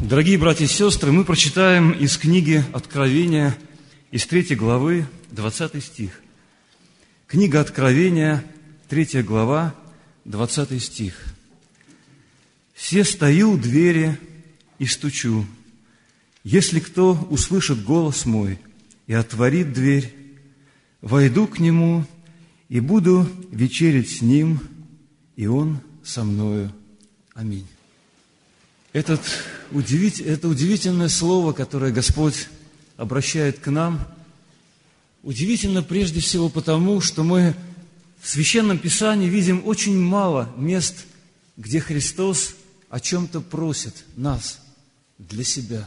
Дорогие братья и сестры, мы прочитаем из книги Откровения, из 3 главы, 20 стих. Книга Откровения, 3 глава, 20 стих. «Се стою у двери и стучу. Если кто услышит голос мой и отворит дверь, войду к нему и буду вечерять с ним, и он со мною. Аминь». Это удивительное слово, которое Господь обращает к нам, удивительно прежде всего потому, что мы в Священном Писании видим очень мало мест, где Христос о чем-то просит нас для себя.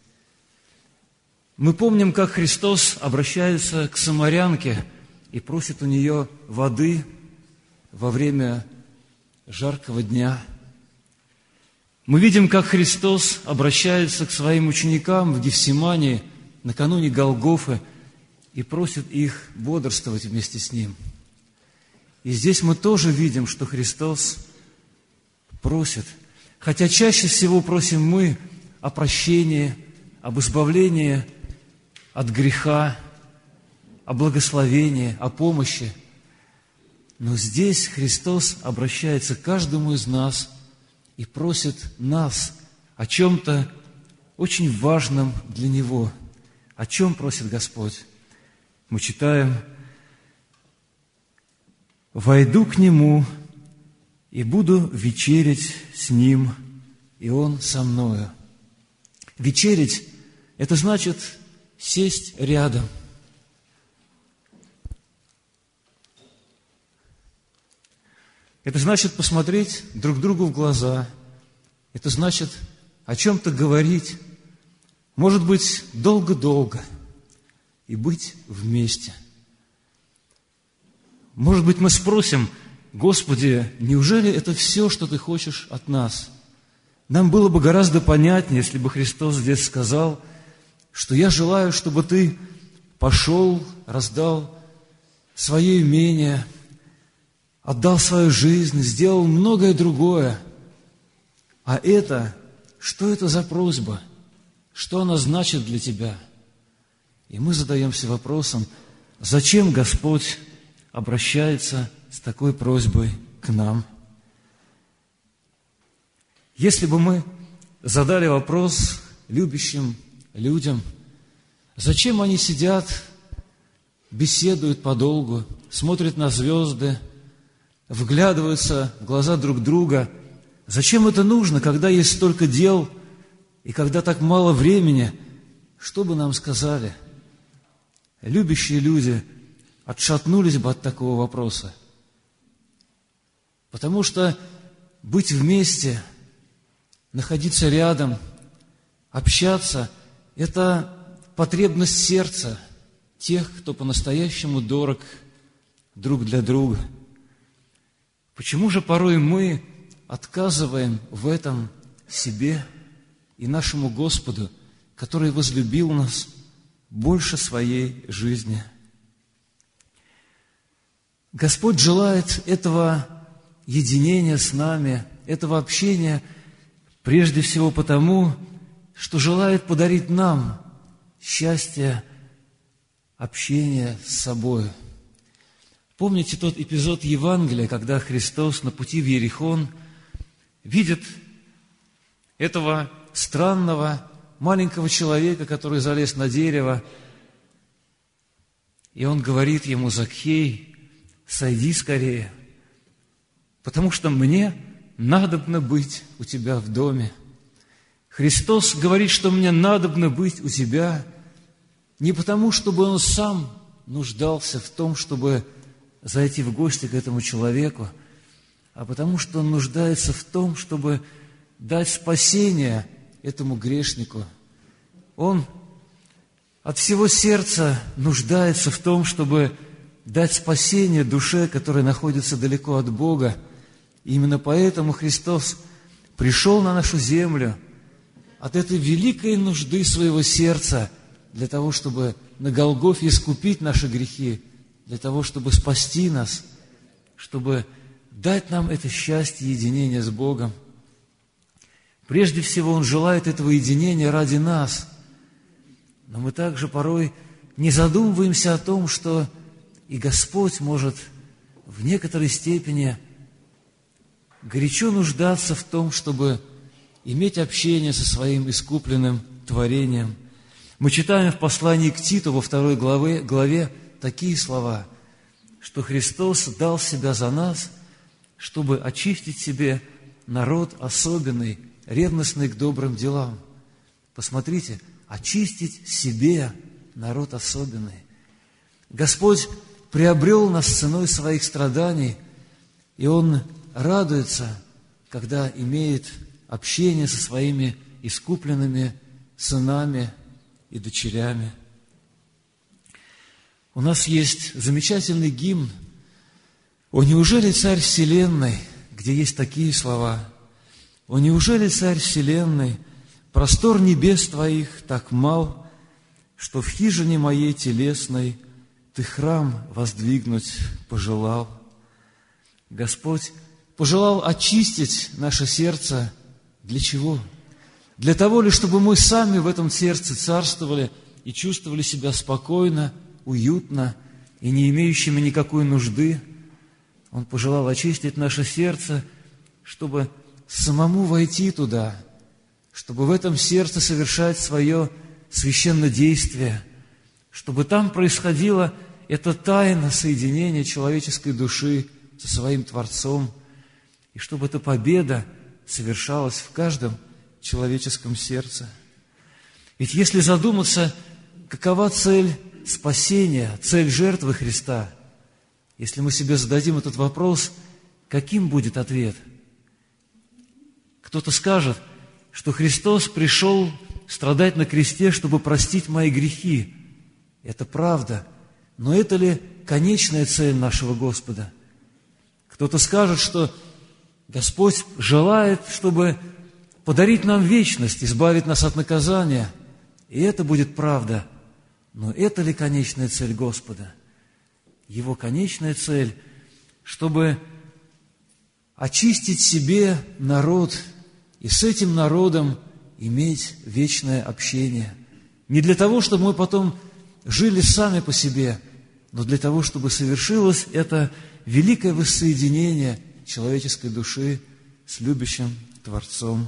Мы помним, как Христос обращается к самарянке и просит у нее воды во время жаркого дня. Мы видим, как Христос обращается к своим ученикам в Гефсимании накануне Голгофы и просит их бодрствовать вместе с Ним. И здесь мы тоже видим, что Христос просит, хотя чаще всего просим мы о прощении, об избавлении от греха, о благословении, о помощи. Но здесь Христос обращается к каждому из нас и просит нас о чем-то очень важном для Него. О чем просит Господь? Мы читаем: «Войду к Нему и буду вечерять с Ним, и Он со мною». Вечерять – это значит сесть рядом. Это значит посмотреть друг другу в глаза. Это значит о чем-то говорить, может быть, долго-долго, и быть вместе. Может быть, мы спросим: «Господи, неужели это все, что Ты хочешь от нас?» Нам было бы гораздо понятнее, если бы Христос здесь сказал, что «Я желаю, чтобы Ты пошел, раздал свое имение, отдал свою жизнь, сделал многое другое». А это, что это за просьба? Что она значит для тебя? И мы задаемся вопросом, зачем Господь обращается с такой просьбой к нам? Если бы мы задали вопрос любящим людям, зачем они сидят, беседуют подолгу, смотрят на звезды, вглядываются в глаза друг друга. Зачем это нужно, когда есть столько дел и когда так мало времени? Что бы нам сказали? Любящие люди отшатнулись бы от такого вопроса. Потому что быть вместе, находиться рядом, общаться – это потребность сердца тех, кто по-настоящему дорог друг для друга. Почему же порой мы отказываем в этом себе и нашему Господу, который возлюбил нас больше своей жизни? Господь желает этого единения с нами, этого общения прежде всего потому, что желает подарить нам счастье общения с собой. Помните тот эпизод Евангелия, когда Христос на пути в Иерихон видит этого странного маленького человека, который залез на дерево, и он говорит ему: «Закхей, сойди скорее, потому что мне надобно быть у тебя в доме». Христос говорит, что мне надобно быть у тебя не потому, чтобы Он сам нуждался в том, чтобы зайти в гости к этому человеку, а потому что Он нуждается в том, чтобы дать спасение этому грешнику. Он от всего сердца нуждается в том, чтобы дать спасение душе, которая находится далеко от Бога. И именно поэтому Христос пришел на нашу землю от этой великой нужды своего сердца для того, чтобы на Голгофе искупить наши грехи, для того, чтобы спасти нас, чтобы дать нам это счастье единения с Богом. Прежде всего, Он желает этого единения ради нас. Но мы также порой не задумываемся о том, что и Господь может в некоторой степени горячо нуждаться в том, чтобы иметь общение со Своим искупленным творением. Мы читаем в послании к Титу во 2 главе такие слова, что Христос дал Себя за нас, чтобы очистить себе народ особенный, ревностный к добрым делам. Посмотрите, очистить себе народ особенный. Господь приобрел нас ценой Своих страданий, и Он радуется, когда имеет общение со Своими искупленными сынами и дочерями. У нас есть замечательный гимн «О, неужели Царь Вселенной», где есть такие слова: «О, неужели Царь Вселенной, простор небес Твоих так мал, что в хижине моей телесной Ты храм воздвигнуть пожелал». Господь пожелал очистить наше сердце для чего? Для того ли, чтобы мы сами в этом сердце царствовали и чувствовали себя спокойно, уютно и не имеющими никакой нужды. Он пожелал очистить наше сердце, чтобы самому войти туда, чтобы в этом сердце совершать свое священнодействие, чтобы там происходила эта тайна соединения человеческой души со своим Творцом, и чтобы эта победа совершалась в каждом человеческом сердце. Ведь если задуматься, какова цель спасения, цель жертвы Христа, если мы себе зададим этот вопрос, каким будет ответ? Кто-то скажет, что Христос пришел страдать на кресте, чтобы простить мои грехи. Это правда, но это ли конечная цель нашего Господа? Кто-то скажет, что Господь желает, чтобы подарить нам вечность, избавить нас от наказания. И это будет правда. Но это ли конечная цель Господа? Его конечная цель, чтобы очистить себе народ и с этим народом иметь вечное общение. Не для того, чтобы мы потом жили сами по себе, но для того, чтобы совершилось это великое воссоединение человеческой души с любящим Творцом.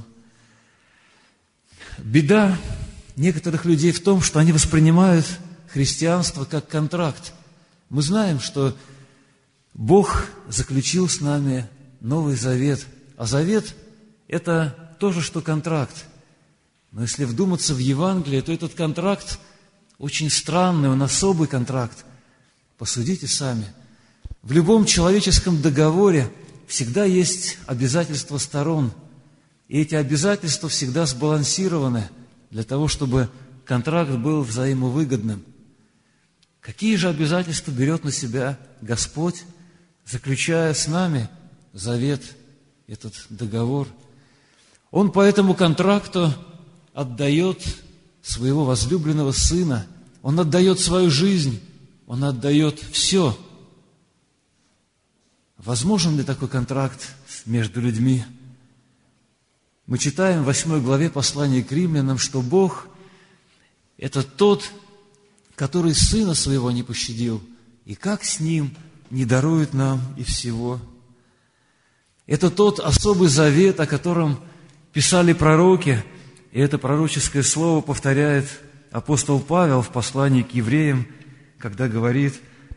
Беда некоторых людей в том, что они воспринимают христианство как контракт. Мы знаем, что Бог заключил с нами Новый Завет, а Завет – это то же, что контракт. Но если вдуматься в Евангелие, то этот контракт очень странный, он особый контракт. Посудите сами. В любом человеческом договоре всегда есть обязательства сторон, и эти обязательства всегда сбалансированы для того, чтобы контракт был взаимовыгодным. Какие же обязательства берет на себя Господь, заключая с нами завет, этот договор? Он по этому контракту отдает своего возлюбленного Сына, Он отдает свою жизнь, Он отдает все. Возможен ли такой контракт между людьми? Мы читаем в 8 главе послания к Римлянам, что Бог – это тот, который Сына Своего не пощадил, и как с Ним не дарует нам и всего. Это тот особый завет, о котором писали пророки, и это пророческое слово повторяет апостол Павел в послании к евреям, когда говорит,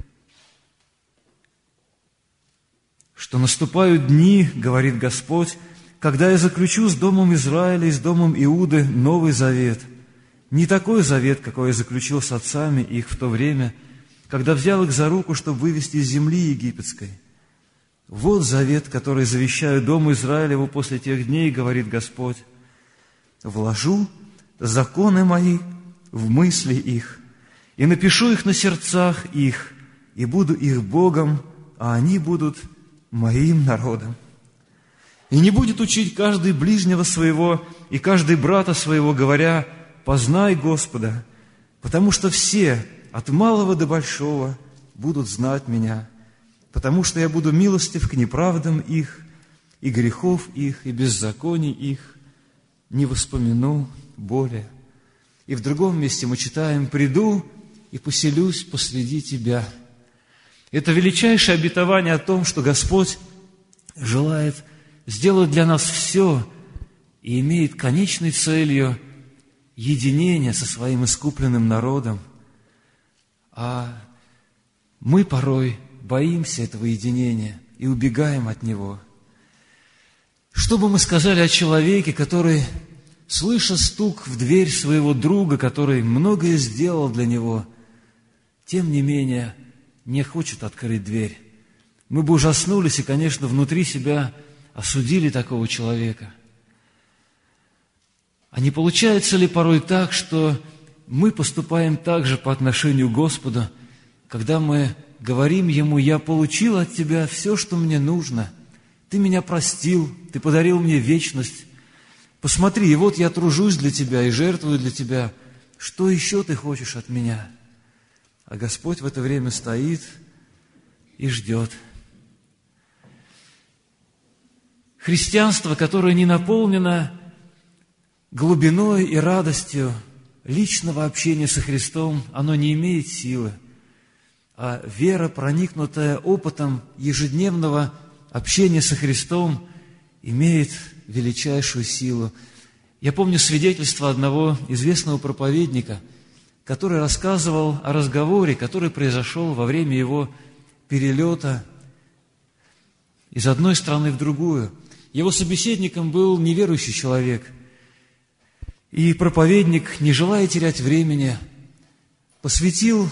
что наступают дни, говорит Господь, когда я заключу с домом Израиля и с домом Иуды новый завет. Не такой завет, какой я заключил с отцами их в то время, когда взял их за руку, чтобы вывести из земли египетской. Вот завет, который завещаю дому Израилеву после тех дней, говорит Господь. Вложу законы мои в мысли их, и напишу их на сердцах их, и буду их Богом, а они будут моим народом. И не будет учить каждый ближнего своего и каждый брата своего, говоря, познай Господа, потому что все, от малого до большого, будут знать Меня, потому что я буду милостив к неправдам их, и грехов их, и беззаконий их не воспомяну более». И в другом месте мы читаем: «Приду и поселюсь посреди тебя». Это величайшее обетование о том, что Господь желает сделать для нас все и имеет конечной целью единение со своим искупленным народом. А мы порой боимся этого единения и убегаем от него. Что бы мы сказали о человеке, который, слыша стук в дверь своего друга, который многое сделал для него, тем не менее не хочет открыть дверь? Мы бы ужаснулись и, конечно, внутри себя осудили такого человека. А не получается ли порой так, что мы поступаем так же по отношению к Господу, когда мы говорим Ему: «Я получил от Тебя все, что мне нужно. Ты меня простил, Ты подарил мне вечность. Посмотри, и вот я тружусь для Тебя и жертвую для Тебя. Что еще Ты хочешь от меня?» А Господь в это время стоит и ждет. Христианство, которое не наполнено глубиной и радостью личного общения со Христом, оно не имеет силы. А вера, проникнутая опытом ежедневного общения со Христом, имеет величайшую силу. Я помню свидетельство одного известного проповедника, который рассказывал о разговоре, который произошел во время его перелета из одной страны в другую. Его собеседником был неверующий человек. И проповедник, не желая терять времени, посвятил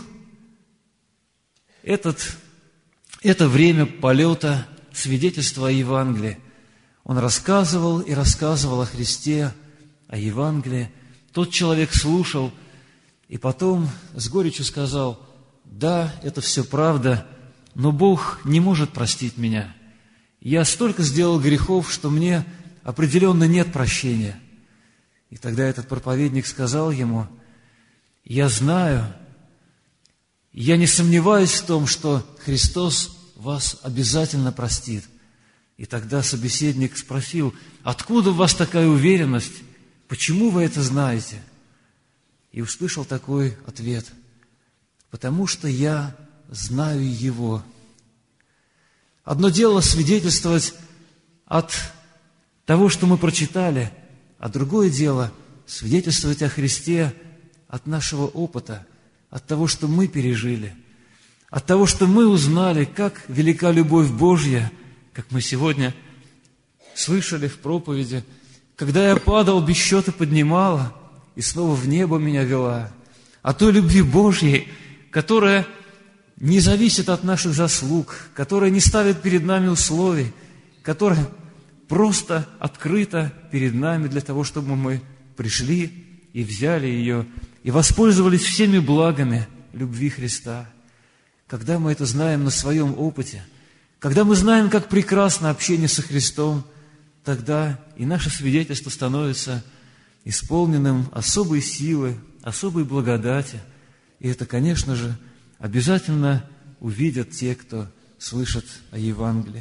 это время полета свидетельства о Евангелии. Он рассказывал и рассказывал о Христе, о Евангелии. Тот человек слушал и потом с горечью сказал: «Да, это все правда, но Бог не может простить меня. Я столько сделал грехов, что мне определенно нет прощения». И тогда этот проповедник сказал ему: «Я знаю, я не сомневаюсь в том, что Христос вас обязательно простит». И тогда собеседник спросил: «Откуда у вас такая уверенность? Почему вы это знаете?» И услышал такой ответ: «Потому что я знаю Его». Одно дело свидетельствовать от того, что мы прочитали, а другое дело свидетельствовать о Христе от нашего опыта, от того, что мы пережили, от того, что мы узнали, как велика любовь Божья, как мы сегодня слышали в проповеди: «Когда я падал, без счета поднимала, и снова в небо меня вела». О той любви Божьей, которая не зависит от наших заслуг, которая не ставит перед нами условий, которая просто открыта перед нами для того, чтобы мы пришли и взяли ее, и воспользовались всеми благами любви Христа. Когда мы это знаем на своем опыте, когда мы знаем, как прекрасно общение со Христом, тогда и наше свидетельство становится исполненным особой силы, особой благодати. И это, конечно же, обязательно увидят те, кто слышат о Евангелии.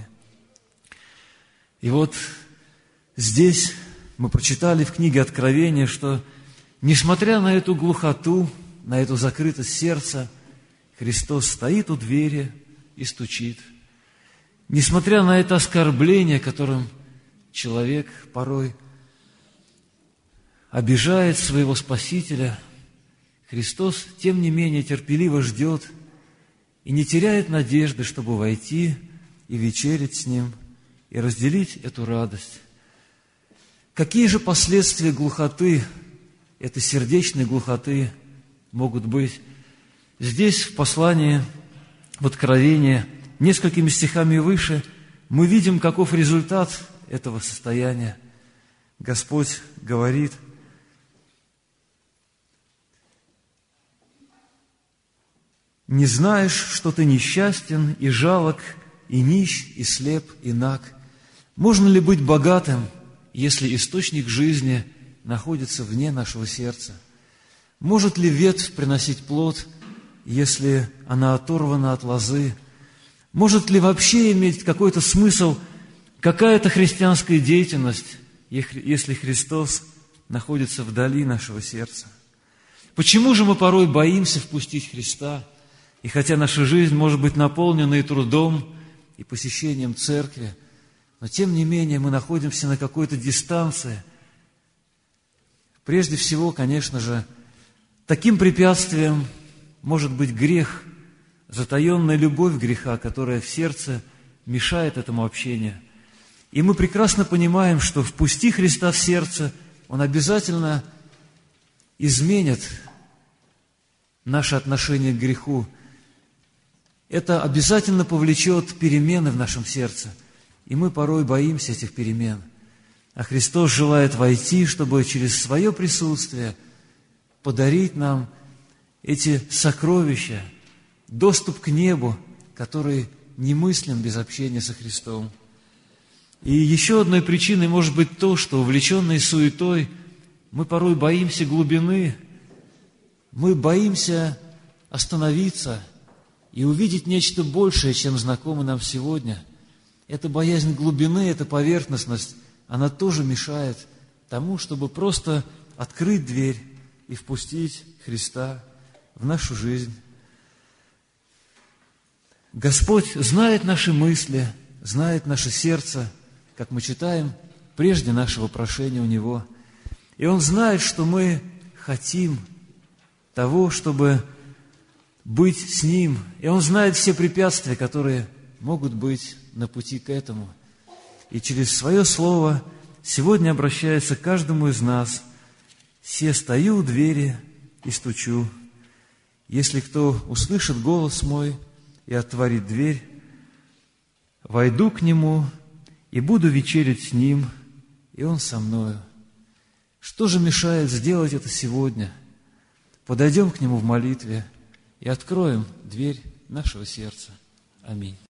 И вот здесь мы прочитали в книге Откровения, что, несмотря на эту глухоту, на эту закрытость сердца, Христос стоит у двери и стучит. Несмотря на это оскорбление, которым человек порой обижает своего Спасителя, Христос, тем не менее, терпеливо ждет и не теряет надежды, чтобы войти и вечерить с Ним, и разделить эту радость. Какие же последствия глухоты, этой сердечной глухоты, могут быть? Здесь, в послании, в Откровении, несколькими стихами выше, мы видим, каков результат этого состояния. Господь говорит: «Не знаешь, что ты несчастен и жалок, и нищ, и слеп, и наг? Можно ли быть богатым, если источник жизни находится вне нашего сердца? Может ли ветвь приносить плод, если она оторвана от лозы? Может ли вообще иметь какой-то смысл какая-то христианская деятельность, если Христос находится вдали нашего сердца? Почему же мы порой боимся впустить Христа? И хотя наша жизнь может быть наполнена и трудом, и посещением церкви, но тем не менее мы находимся на какой-то дистанции. Прежде всего, конечно же, таким препятствием может быть грех, затаенная любовь греха, которая в сердце мешает этому общению. И мы прекрасно понимаем, что впусти Христа в сердце, Он обязательно изменит наше отношение к греху. Это обязательно повлечет перемены в нашем сердце. И мы порой боимся этих перемен. А Христос желает войти, чтобы через свое присутствие подарить нам эти сокровища, доступ к небу, который немыслим без общения со Христом. И еще одной причиной может быть то, что, увлеченные суетой, мы порой боимся глубины, мы боимся остановиться и увидеть нечто большее, чем знакомо нам сегодня. Эта боязнь глубины, эта поверхностность, она тоже мешает тому, чтобы просто открыть дверь и впустить Христа в нашу жизнь. Господь знает наши мысли, знает наше сердце, как мы читаем, прежде нашего прошения у Него. И Он знает, что мы хотим того, чтобы быть с Ним. И Он знает все препятствия, которые могут быть на пути к этому. И через Свое Слово сегодня обращается к каждому из нас: «Се стою у двери и стучу. Если кто услышит голос мой и отворит дверь, войду к нему и буду вечерять с ним, и он со мною». Что же мешает сделать это сегодня? Подойдем к Нему в молитве и откроем дверь нашего сердца. Аминь.